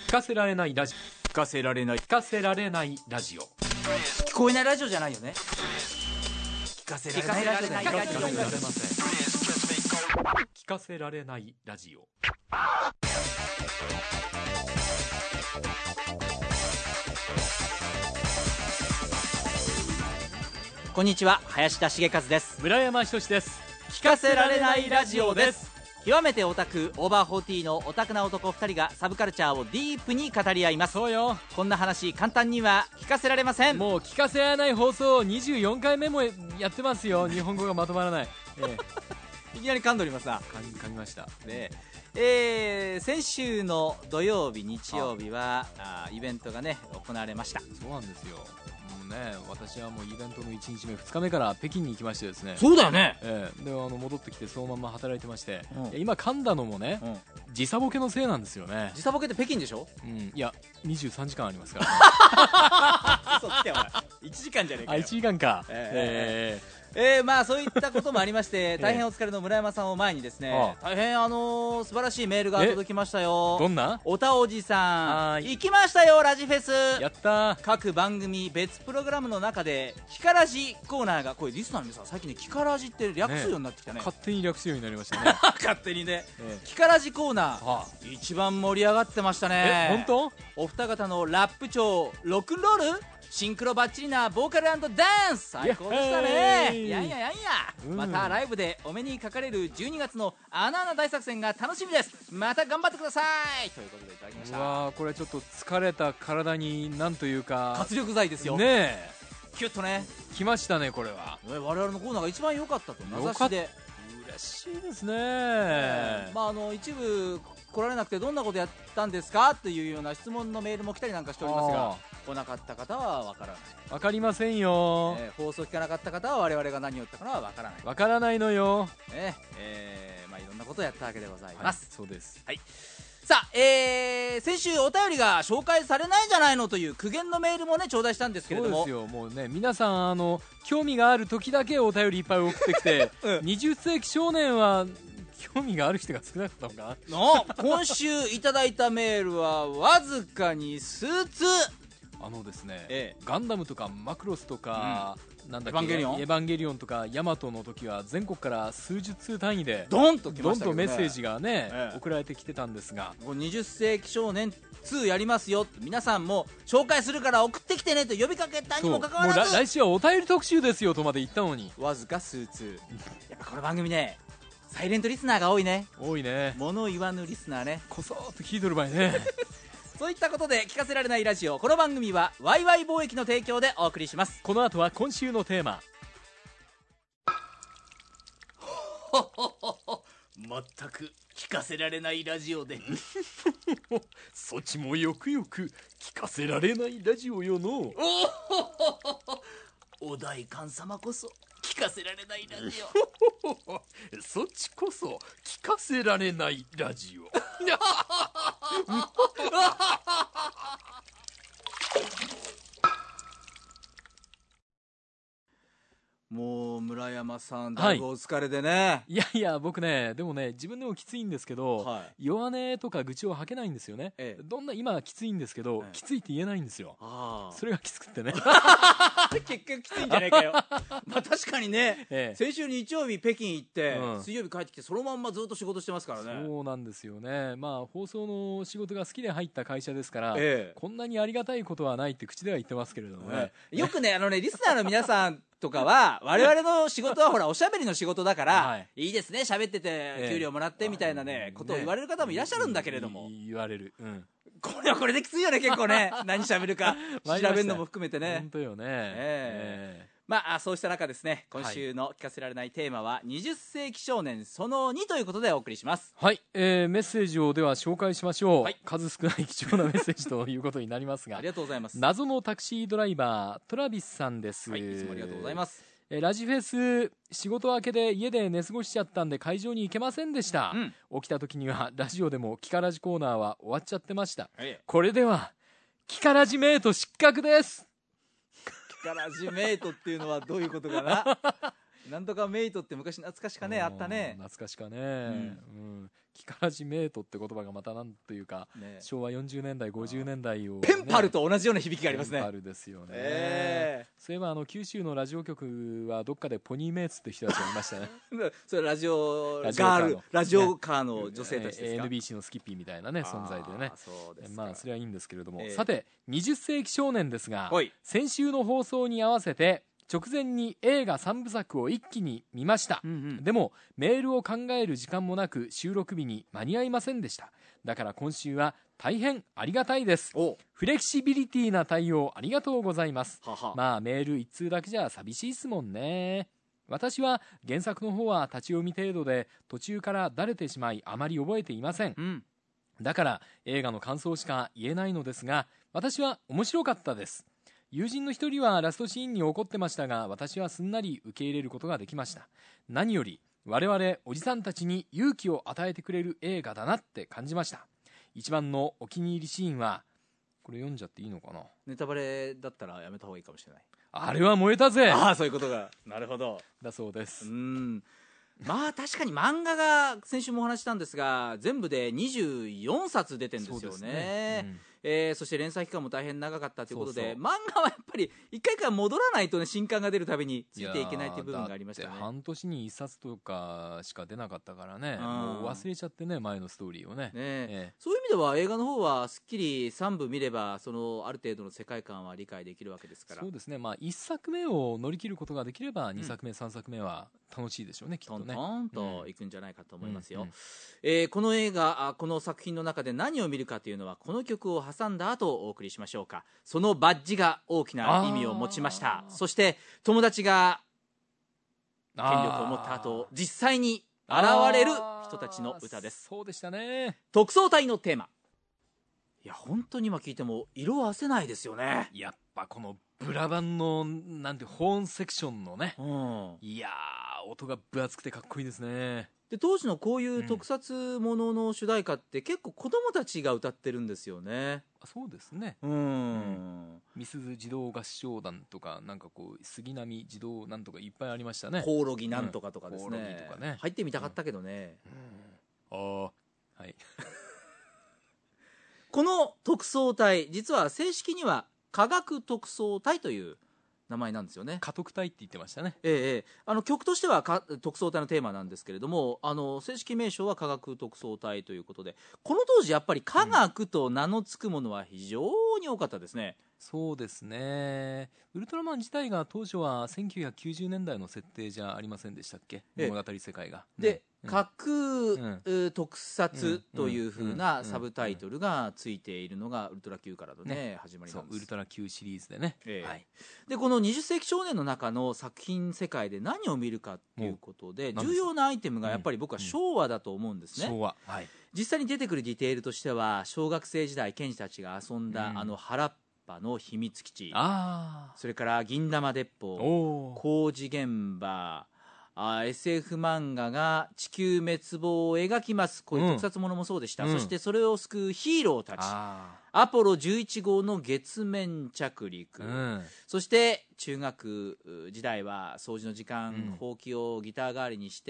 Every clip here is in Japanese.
聞かせられないラジオ、聞かせられない、聞かせられないラジオ、 聞こえないラジオじゃないよね。聞かせられないラジオだよ。 聞かせられません。聞かせられないラジオ。 こんにちは、林田茂和です。 村山仁です。 聞かせられないラジオです。極めてオタク、オーバー40のオタクな男2人がサブカルチャーをディープに語り合います。 そうよ。 こんな話簡単には聞かせられません。 もう聞かせられない放送24回目もやってますよ。日本語がまとまらない、 いきなり噛んでおりますな。 噛みましたで、先週の土曜日日曜日はイベントがね行われました。 そうなんですよ。もうね、私はもうイベントの1日目2日目から北京に行きましてですね。 そうだよね。 で戻ってきてそのまま働いてまして、 うん、 今噛んだのもね、時差ボケのせいなんですよね。 時差ボケって北京でしょ。 いや23時間ありますから嘘つけお前1時間じゃねえかよ。 1時間か。 まあそういったこともありまして大変お疲れの村山さんを前にですね、大変素晴らしいメールが届きましたよ。 どんな？ おたおじさん、行きましたよラジフェス。 やったー。 各番組別プログラムの中でキカラジコーナーが、これリスナーの皆さん最近ねキカラジって略すようになってきたね。 勝手に略すようになりましたね勝手にね、キカラジコーナー、一番盛り上がってましたね。 本当？ お二方のラップ調、ロックンロール、シンクロバッチリなボーカル&ダンス、最高でしたね。いやいやいやいや、またライブでお目にかかれる12月の穴穴大作戦が楽しみです。また頑張ってくださいということでいただきました。 うわー、これちょっと疲れた体になんというか活力剤ですよね。え、 キュッとね来ましたね。これは我々のコーナーが一番良かったと名指しで。 嬉しいですね。 まあ一部来られなくてどんなことやったんですかというような質問のメールも来たりなんかしておりますが、来なかった方は分からない、 分かりませんよ。 放送聞かなかった方は我々が何を言ったかは分からない、 分からないのよ。 まあいろんなことをやったわけでございます、 そうです。 はい。さあ、先週お便りが紹介されないんじゃないのという苦言のメールもね頂戴したんですけれども。 そうですよ。もうね、皆さん興味がある時だけお便りいっぱい送ってきて、20世紀少年は興味がある人が少なかったのかな。 今週いただいたメールはわずかに数通。 ですね、ガンダムとかマクロスとか、なんだっけ、 エヴァンゲリオンとかヤマトの時は全国から数十通単位でドンと来ましたけどね、 どんとメッセージがね、送られてきてたんですが、 20世紀少年2やりますよ、皆さんも紹介するから送ってきてねと呼びかけたにもかかわらず、 来週はお便り特集ですよとまで言ったのにわずか数通。やっぱこの番組ね、サイレントリスナーが多いね。 多いね。 物言わぬリスナーね。 こそーっと聞いとる場合ねそういったことで聞かせられないラジオ、この番組はワイワイ貿易の提供でお送りします。 この後は今週のテーマ全く聞かせられないラジオでそちもよくよく聞かせられないラジオよのお代官様こそ聞かせられないラジオそっちこそ聞かせられないラジオもう村山さんだいぶお疲れでね、 いやいや、僕ね、でもね、自分でもきついんですけど、弱音とか愚痴を吐けないんですよね。どんな今はきついんですけど、きついって言えないんですよ。それがきつくってね結局きついんじゃないかよまあ確かにね、先週日曜日北京行って、水曜日帰ってきてそのまんまずっと仕事してますからね。 そうなんですよね。まあ放送の仕事が好きで入った会社ですから、こんなにありがたいことはないって口では言ってますけれどもね、 よくねリスナーの皆さんとかは我々の仕事はほらおしゃべりの仕事だから、いいですね喋ってて給料もらってみたいなね、ことを言われる方もいらっしゃるんだけれども、 言われる、 これはこれできついよね結構ね何喋るか調べるのも含めてね。 本当よね。 まあそうした中ですね、今週の聞かせられないテーマは20世紀少年その2ということでお送りします。 はい、メッセージをでは紹介しましょう、数少ない貴重なメッセージということになりますがありがとうございます。 謎のタクシードライバートラビスさんです。 いつもありがとうございます。 ラジフェス仕事明けで家で寝過ごしちゃったんで会場に行けませんでした、起きた時にはラジオでもキカラジコーナーは終わっちゃってました、これではキカラジメイト失格です。 キカラジメイトっていうのはどういうことかななんとかメイトって昔懐かしかねあったね。 懐かしかね、 キカラジメイトって言葉がまたなんというか、昭和40年代50年代を、 ペンパルと同じような響きがありますね。 ペンパルですよね。そういえば九州のラジオ局はどっかでポニーメイツって人たちがいましたね。 それラジオカーの女性たちですか。 NBC のスキッピーみたいなね存在でね。まあそれはいいんですけれども、さて20世紀少年ですが、先週の放送に合わせて直前に映画3部作を一気に見ました、でもメールを考える時間もなく収録日に間に合いませんでした。だから今週は大変ありがたいです。フレキシビリティな対応ありがとうございます。まあメール1通だけじゃ寂しいっすもんね。私は原作の方は立ち読み程度で途中からだれてしまいあまり覚えていません、だから映画の感想しか言えないのですが、私は面白かったです。友人の一人はラストシーンに怒ってましたが、私はすんなり受け入れることができました。何より我々おじさんたちに勇気を与えてくれる映画だなって感じました。一番のお気に入りシーンは、これ読んじゃっていいのかな。 ネタバレだったらやめた方がいいかもしれない。 あれは燃えたぜ。 そういうことが。なるほど。 だそうです。 まあ確かに漫画が先週もお話したんですが、全部で24冊出てるんですよね。そして連載期間も大変長かったということで、漫画はやっぱり一回から戻らないとね、新刊が出るたびについていけないという部分がありましたね。 半年に1冊とかしか出なかったからね、もう忘れちゃってね、前のストーリーをね。 そういう意味では映画の方はすっきり3部見れば、そのある程度の世界観は理解できるわけですから。 そうですね、まあ1作目を乗り切ることができれば2作目、3作目は楽しいでしょうね、きっとね。 トントンといくんじゃないかと思いますよ。この映画、この作品の中で何を見るかというのは、この曲を挟んだ後お送りしましょうか。そのバッジが大きな意味を持ちました。そして友達が権力を持った後、実際に現れる人たちの歌です。 そうでしたね。 特捜隊のテーマ。いや本当に今聞いても色褪せないですよね。 やっぱこのブラバンのなんてホーンセクションのね、いやー音が分厚くてかっこいいですね。 で当時のこういう特撮ものの主題歌って結構子供たちが歌ってるんですよね。 そうですね。みすず児童合唱団とか、なんかこう杉並児童なんとかいっぱいありましたね。 コオロギなんとかとかですね。入ってみたかったけどね。 はい。 この特捜隊、実は正式には科学特捜隊という名前なんですよね。 科特隊って言ってましたね。 曲としては特捜隊のテーマなんですけれども、正式名称は科学特捜隊ということで、この当時やっぱり科学と名の付くものは非常に多かったですね。 そうですね。ウルトラマン自体が当初は1990年代の設定じゃありませんでしたっけ、物語世界が。 で、核特撮というふうなサブタイトルがついているのがウルトラ Q からのね、始まりなんです。 ウルトラ Q シリーズでね。 でこの20世紀少年の中の作品世界で何を見るかということで、重要なアイテムがやっぱり僕は昭和だと思うんですね。 昭和。 実際に出てくるディテールとしては、小学生時代賢治たちが遊んだ原っぱの秘密基地、それから銀玉鉄砲、工事現場、SF 漫画が地球滅亡を描きます。こういう特撮ものもそうでした。そしてそれを救うヒーローたち、アポロ11号の月面着陸、そして中学時代は掃除の時間、ほうきをギター代わりにして、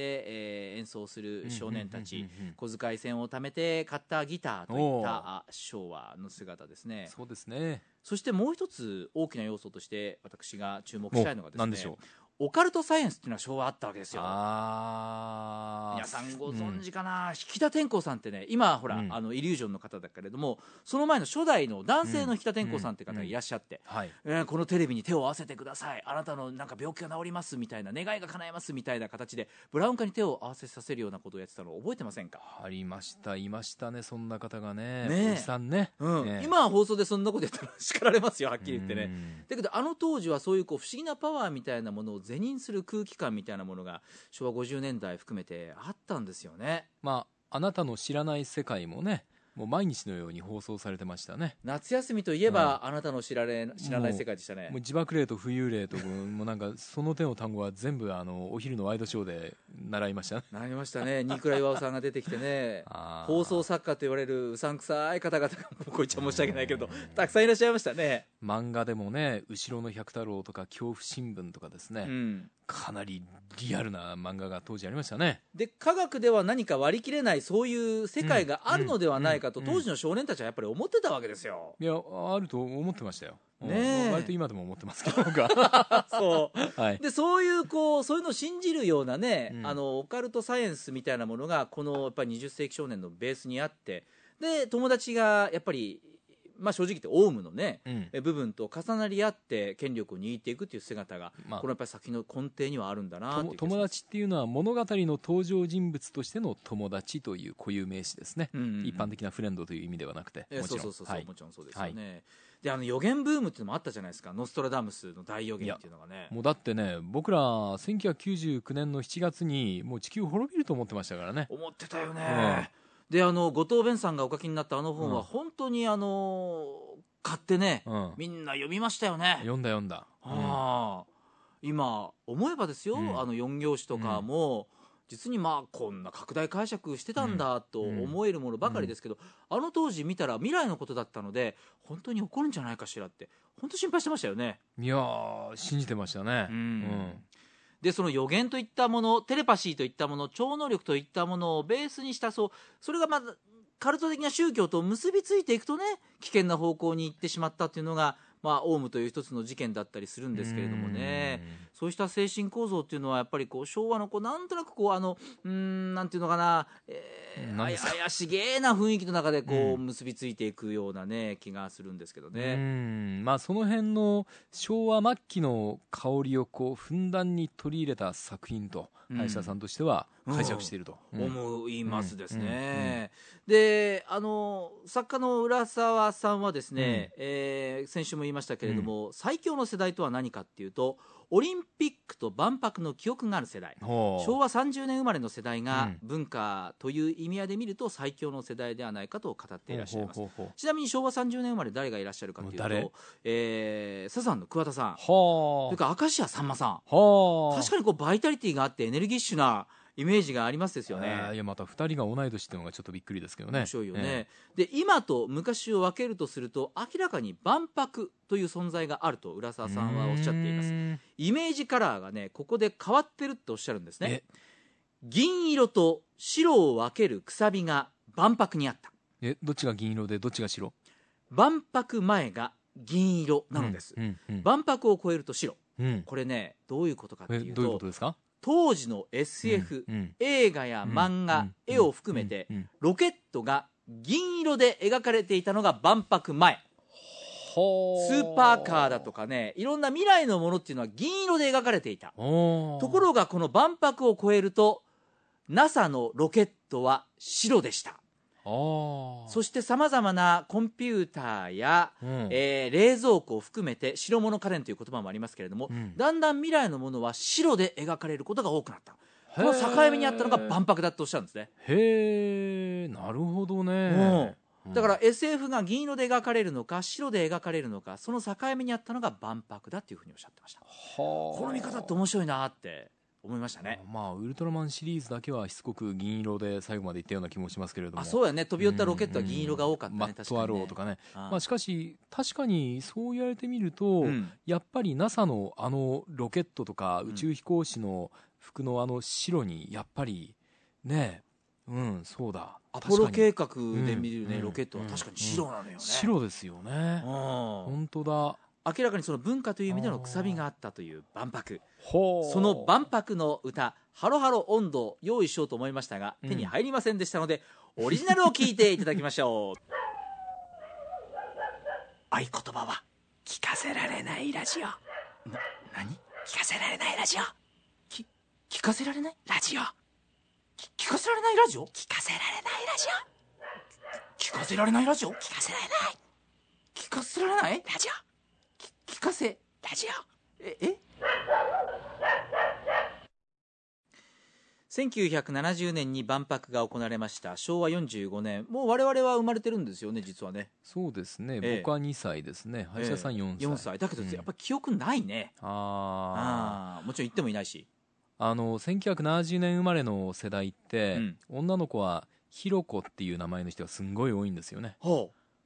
演奏する少年たち、小遣い銭を貯めて買ったギターといった昭和の姿ですね。 そうですね。 そしてもう一つ大きな要素として私が注目したいのがですね、オカルトサイエンスっていうのは昭和あったわけですよ。皆さんご存知かな、引田天功さんってね、今ほら、イリュージョンの方だけれども、その前の初代の男性の引田天功さんって方がいらっしゃって、このテレビに手を合わせてください、あなたのなんか病気が治りますみたいな、願いが叶えますみたいな形でブラウン管に手を合わせさせるようなことをやってたのを覚えてませんか？ ありました、いましたね、そんな方がね。おじさんね。 今は放送でそんなことやったら叱られますよ、はっきり言ってね。だけど当時はそういう不思議なパワーみたいなものを是認する空気感みたいなものが昭和50年代含めてあったんですよね。 あなたの知らない世界もね、もう毎日のように放送されてましたね。 夏休みといえば、あなたの知らない世界でしたね。 もう自爆霊と浮遊霊ともうなんかその手の単語は全部お昼のワイドショーで習いましたね。 習いましたね。新倉岩尾さんが出てきてね放送作家と言われるうさんくさい方々が、こう言っちゃ申し訳ないけどたくさんいらっしゃいましたね。 漫画でもね、後ろの百太郎とか恐怖新聞とかですね、 かなりリアルな漫画が当時ありましたね。 で科学では何か割り切れないそういう世界があるのではないかと当時の少年たちはやっぱり思ってたわけですよ。 いやあると思ってましたよ。 ね、 割と今でも思ってますけど僕はそう、 はい、 でそういうそういうのを信じるようなね、オカルトサイエンスみたいなものがこのやっぱり20世紀少年のベースにあって、で友達がやっぱり正直言ってオウムのね、部分と重なり合って権力を握っていくっていう姿が、このやっぱり作品の根底にはあるんだなという。 友達っていうのは物語の登場人物としての友達という固有名詞ですね、一般的なフレンドという意味ではなくて、もちろんもちろんそうですよね。で予言ブームっていうのもあったじゃないですか。ノストラダムスの大予言っていうのがね。 もうだってね、僕ら1999年の7月にもう地球滅びると思ってましたからね。 思ってたよね、で後藤弁さんがお書きになった本は本当に買ってね、みんな読みましたよね。 読んだ、 今思えばですよ、4行詞とかも、実にこんな拡大解釈してたんだと思えるものばかりですけど、当時見たら未来のことだったので本当に起こるんじゃないかしらって本当心配してましたよね。 いや信じてましたね。 でその予言といったもの、テレパシーといったもの、超能力といったものをベースにしたそれがカルト的な宗教と結びついていくとね、危険な方向に行ってしまったっていうのがオウムという一つの事件だったりするんですけれどもね、そうした精神構造っていうのはやっぱり昭和のなんとなくなんていうのかな、怪しげな雰囲気の中で結びついていくようなね気がするんですけどね。 その辺の昭和末期の香りをふんだんに取り入れた作品と林田さんとしては解釈していると思いますですね。で作家の浦沢さんはですね、先週も言いましたけれども、最強の世代とは何かっていうと、オリンピックと万博の記憶がある世代、昭和30年生まれの世代が文化という意味合いで見ると最強の世代ではないかと語っていらっしゃいます。ちなみに昭和30年生まれ誰がいらっしゃるかというと、サザンの桑田さん、それから明石家さんまさん、確かにバイタリティがあってエネルギッシュなイメージがありますですよね。 いやまた2人が同い年っていうのがちょっとびっくりですけどね。 面白いよね。で今と昔を分けるとすると明らかに万博という存在があると浦沢さんはおっしゃっています。イメージカラーがねここで変わってるっておっしゃるんですね。銀色と白を分けるくさびが万博にあった。 どっちが銀色でどっちが白？ 万博前が銀色なのです。万博を超えると白、これねどういうことかっていうと、 どういうことですか？当時の SF、映画や漫画、絵を含めて、ロケットが銀色で描かれていたのが万博前。スーパーカーだとかね、いろんな未来のものっていうのは銀色で描かれていた。ところがこの万博を超えると NASA のロケットは白でした。そしてさまざまなコンピューターや、冷蔵庫を含めて白物家電という言葉もありますけれども、だんだん未来のものは白で描かれることが多くなった。この境目にあったのが万博だとおっしゃるんですね。 へえ、なるほどね。 だから SF が銀色で描かれるのか白で描かれるのか、その境目にあったのが万博だというふうにおっしゃってました。この見方って面白いなって思いましたね。 ウルトラマンシリーズだけはしつこく銀色で最後までいったような気もしますけれども。 そうやね、飛び寄ったロケットは銀色が多かったね。 マットアローとかね。しかし確かにそう言われてみると、やっぱり NASA のロケットとか宇宙飛行士の服の白にやっぱりね、そうだ、 アポロ計画で見るね、ロケットは確かに白なのよね。 白ですよね。本当だ。 明らかにその文化という意味でのくさびがあったという万博。その万博の歌ハロハロ音頭用意しようと思いましたが、手に入りませんでしたので、オリジナルを聞いていただきましょう。合言葉は聞かせられないラジオ。何？聞かせられないラジオ。聞かせられないラジオ。聞かせられないラジオ。聞かせられないラジオ。聞かせられないラジオ。聞かせられない。聞かせられないラジオ。聞かせラジオ。1970年に万博が行われました。昭和45年、もう我々は生まれてるんですよね、実はね。 そうですね、僕は2歳ですね。林田さん4歳。 だけどやっぱ記憶ないね。もちろん言ってもいないし。 1970年生まれの世代って、女の子はひろこっていう名前の人がすんごい多いんですよね。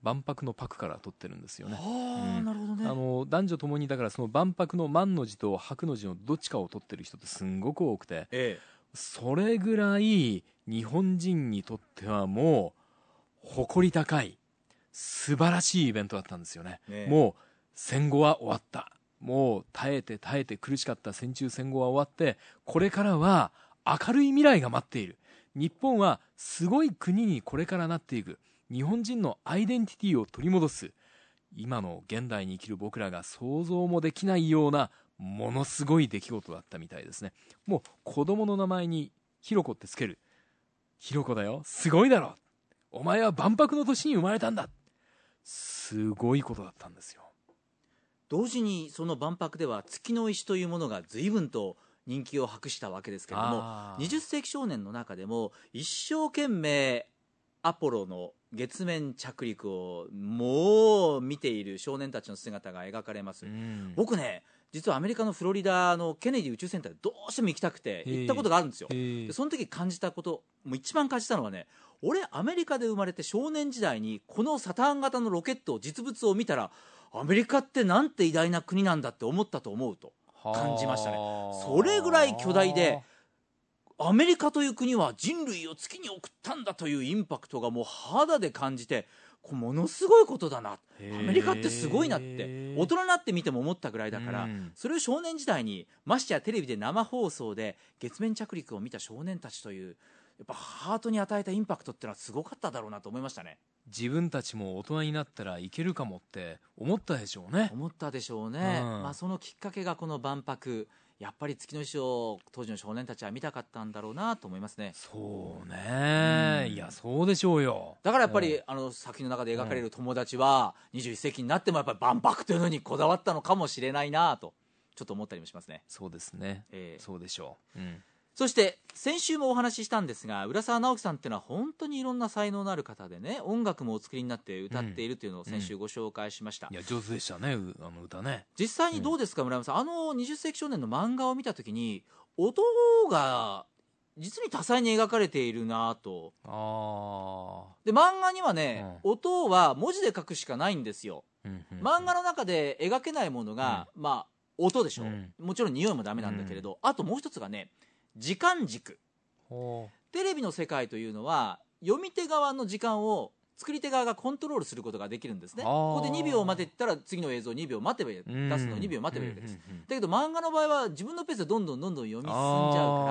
万博の博から取ってるんですよね。 なるほどね。 男女ともにだからその万博の万の字と博の字のどっちかを取ってる人ってすんごく多くて、それぐらい日本人にとってはもう誇り高い素晴らしいイベントだったんですよね。もう戦後は終わった、もう耐えて耐えて苦しかった戦中戦後は終わって、これからは明るい未来が待っている、日本はすごい国にこれからなっていく、日本人のアイデンティティを取り戻す、今の現代に生きる僕らが想像もできないようなものすごい出来事だったみたいですね。もう子供の名前にひろこってつける、ひろこだよ、すごいだろ、お前は万博の年に生まれたんだ、すごいことだったんですよ。 同時にその万博では月の石というものが随分と人気を博したわけですけれども、20世紀少年の中でも一生懸命アポロの月面着陸をもう見ている少年たちの姿が描かれます。僕ね、実はアメリカのフロリダのケネディ宇宙センターでどうしても行きたくて行ったことがあるんですよ。でその時感じたこと、もう一番感じたのはね、俺アメリカで生まれて少年時代にこのサターン型のロケット実物を見たら、アメリカってなんて偉大な国なんだって思ったと思うと感じましたね。それぐらい巨大で、アメリカという国は人類を月に送ったんだというインパクトがもう肌で感じて、ものすごいことだな、アメリカってすごいなって大人になってみても思ったぐらいだから、それを少年時代にましてやテレビで生放送で月面着陸を見た少年たちという、やっぱハートに与えたインパクトってのはすごかっただろうなと思いましたね。 自分たちも大人になったらいけるかもって思ったでしょうね。 思ったでしょうね。そのきっかけがこの万博、やっぱり月の石を当時の少年たちは見たかったんだろうなと思いますね。 そうね、いやそうでしょうよ。 だからやっぱり作品の中で描かれる友達は21世紀になってもやっぱり万博というのにこだわったのかもしれないなとちょっと思ったりもしますね。 そうですね、そうでしょう。 そして先週もお話ししたんですが、浦沢直樹さんっていうのは本当にいろんな才能のある方でね、音楽もお作りになって歌っているというのを先週ご紹介しました。 いや上手でしたね、歌ね。 実際にどうですか、村山さん、20世紀少年の漫画を見た時に音が実に多彩に描かれているなと。で漫画にはね、音は文字で書くしかないんですよ。漫画の中で描けないものが、音でしょ、もちろん匂いもダメなんだけれど、あともう一つがね、時間軸。テレビの世界というのは読み手側の時間を作り手側がコントロールすることができるんですね。ここで2秒待てって言ったら次の映像2秒待てばいい、出すの2秒待てばいいわけです。だけど漫画の場合は自分のペースでどんどん読み進んじゃうから、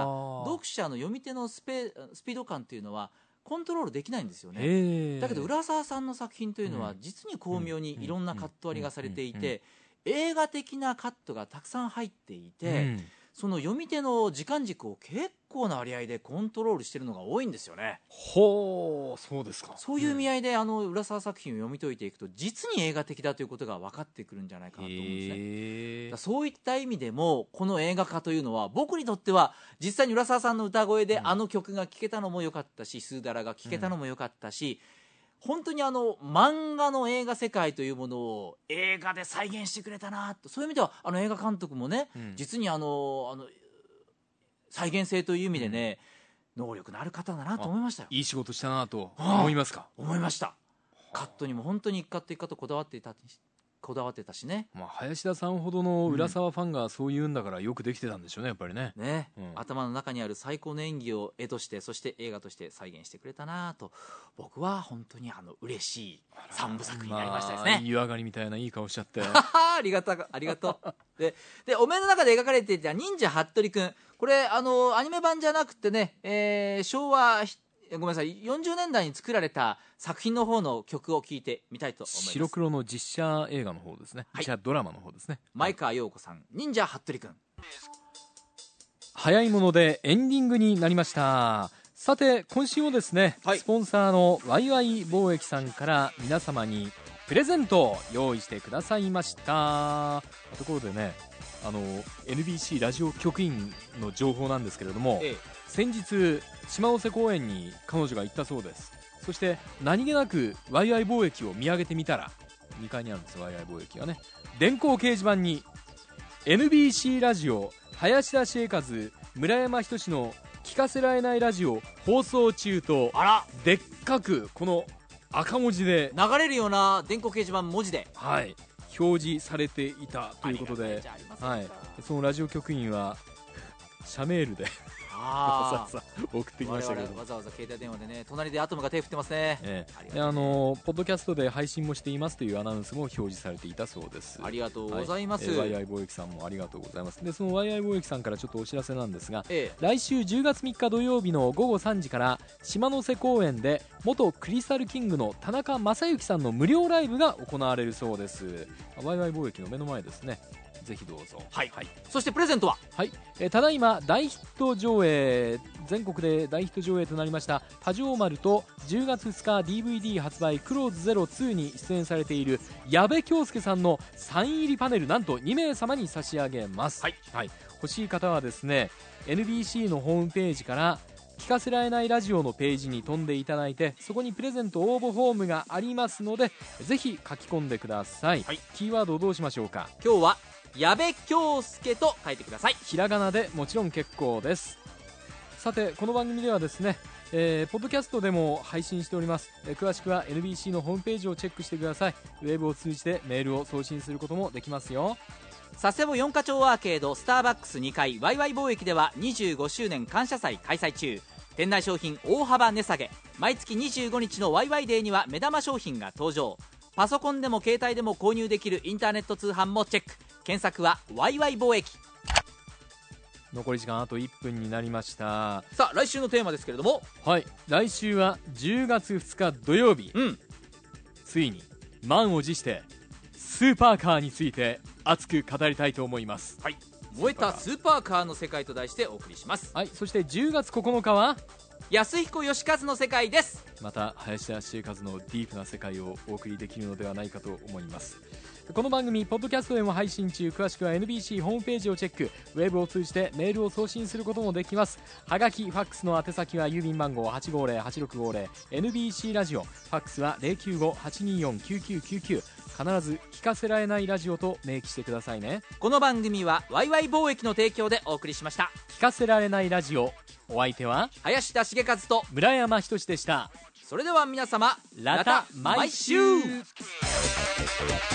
読者の読み手のスピード感っていうのはコントロールできないんですよね。だけど浦沢さんの作品というのは実に巧妙にいろんなカット割りがされていて、映画的なカットがたくさん入っていて、その読み手の時間軸を結構な割合でコントロールしているのが多いんですよね。 そうですか。 そういう意味合いで浦沢作品を読み解いていくと実に映画的だということが分かってくるんじゃないかなと思うんですね。そういった意味でもこの映画化というのは僕にとっては実際に浦沢さんの歌声で曲が聴けたのも良かったし、スーダラが聴けたのも良かったし、本当に漫画の映画世界というものを映画で再現してくれたなと。そういう意味では映画監督もね、実に再現性という意味でね、能力のある方だなと思いましたよ。 いい仕事したなと思いますか。 思いました。カットにも本当に一カット一カットこだわってたしね。 林田さんほどの浦沢ファンがそう言うんだからよくできてたんでしょうね、やっぱりね。 頭の中にある最高の演技を絵として、そして映画として再現してくれたなと、僕は本当に嬉しい3部作になりましたですね。 湯上がりみたいないい顔しちゃってありがとうでお面の中で描かれていた忍者ハットリくん、これアニメ版じゃなくてね、昭和ごめんなさい40年代に作られた作品の方の曲を聴いてみたいと思います。 白黒の実写映画の方ですね、実写ドラマの方ですね。 前川陽子さん、忍者ハットリくん。 早いものでエンディングになりました。さて今週もですね、スポンサーのワイワイ貿易さんから皆様にプレゼントを用意してくださいました。ところでね、NBC ラジオ局員の情報なんですけれども、先日島尾瀬公園に彼女が行ったそうです。そして何気なくワイワイ貿易を見上げてみたら、2階にあるんですワイワイ貿易がね、電光掲示板に NBC ラジオ林田千恵和村山仁の聞かせられないラジオ放送中とでっかくこの赤文字で流れるような電光掲示板文字で、 はい、表示されていたということで、はい、そのラジオ局員は社メールでわざわざ送ってきましたけど、 わざわざ携帯電話でね、隣でアトムが手振ってますね。 でポッドキャストで配信もしていますというアナウンスも表示されていたそうです。 ありがとうございます。 ワイワイ貿易さんもありがとうございます。でそのワイワイ貿易さんからちょっとお知らせなんですが、来週10月3日土曜日の午後3時から島の瀬公園で元クリスタルキングの田中正幸さんの無料ライブが行われるそうです。ワイワイ貿易の目の前ですね。ぜひどうぞ。 はい、そしてプレゼントは、 はい、ただいま大ヒット上映、全国で大ヒット上映となりましたパジョーマルと10月2日 DVD 発売クローズゼロ2に出演されている矢部恭介さんのサイン入りパネル、なんと2名様に差し上げます。欲しい方はですね NBC のホームページから聞かせられないラジオのページに飛んでいただいて、そこにプレゼント応募フォームがありますので、ぜひ書き込んでください。キーワードをどうしましょうか。 今日は矢部恭介と書いてください。 ひらがなでもちろん結構です。さてこの番組ではですね、ポッドキャストでも配信しております。詳しくは NBC のホームページをチェックしてください。ウェブを通じてメールを送信することもできますよ。 佐世保4課町アーケードスターバックス2階ワイワイ貿易では25周年感謝祭開催中。店内商品大幅値下げ、毎月25日のワイワイデーには目玉商品が登場。パソコンでも携帯でも購入できるインターネット通販もチェック。検索はワイワイ貿易。 残り時間あと1分になりました。 さあ来週のテーマですけれども、 はい、来週は10月2日土曜日、ついに満を持してスーパーカーについて熱く語りたいと思います。 燃えたスーパーカーの世界と題してお送りします。 そして10月9日は安彦義和の世界です。 また林家茂和のディープな世界をお送りできるのではないかと思います。この番組ポッドキャストでも配信中。詳しくは NBC ホームページをチェック。ウェブを通じてメールを送信することもできます。はがきファックスの宛先は郵便番号 850-8650 NBC ラジオ。ファックスは 095-824-9999。必ず聞かせられないラジオと明記してくださいね。 この番組はワイワイ貿易の提供でお送りしました。 聞かせられないラジオ、お相手は林田茂和と村山仁でした。 それでは皆様、 また毎週。